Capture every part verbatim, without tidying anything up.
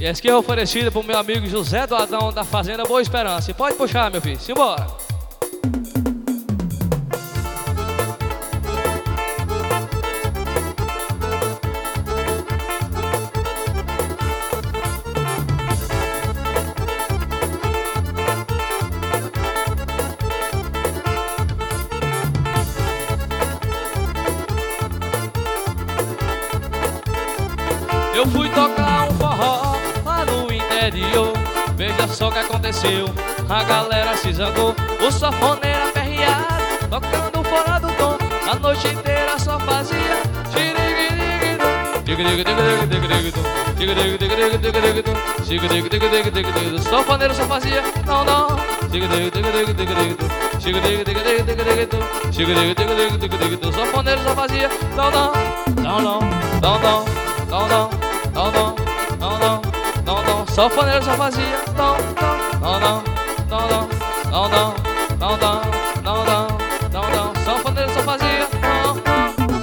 E essa aqui é oferecida pro meu amigo José do Adão da Fazenda Boa Esperança. E pode puxar, meu filho, simbora. Eu fui tocar um forró lá no interior. Veja só o que aconteceu, a galera se zangou. O sanfoneiro aperreado, tocando fora do tom. A noite inteira só fazia o sanfoneiro só fazia não, não. O sanfoneiro só fazia não, não, não, não, não, não. Não, não, não, não, não, não, não, não, sanfoneiro só fazia não, não, não, não, não, não, não, não, não, não, não, não, não, sanfoneiro só fazia não, não.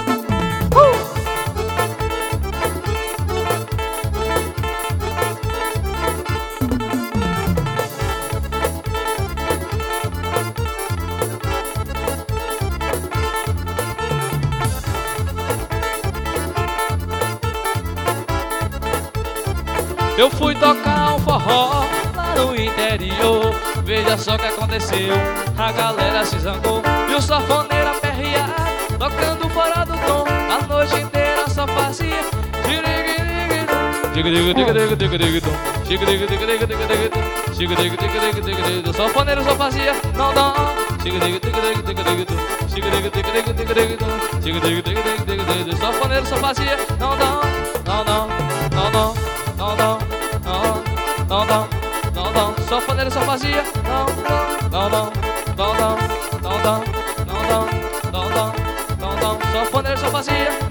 Eu fui tocar um forró lá no interior. Veja só o que aconteceu, a galera se zangou. E o sanfoneiro aperreado, tocando fora do tom. A noite inteira só fazia o sanfoneiro só fazia não, não. O sanfoneiro só fazia não, não, não, não, não, não, não, não, não, não, não, não, sanfoneiro só fazia não, não, não, não, não, não, não, não, não, não, não, não, sanfoneiro só fazia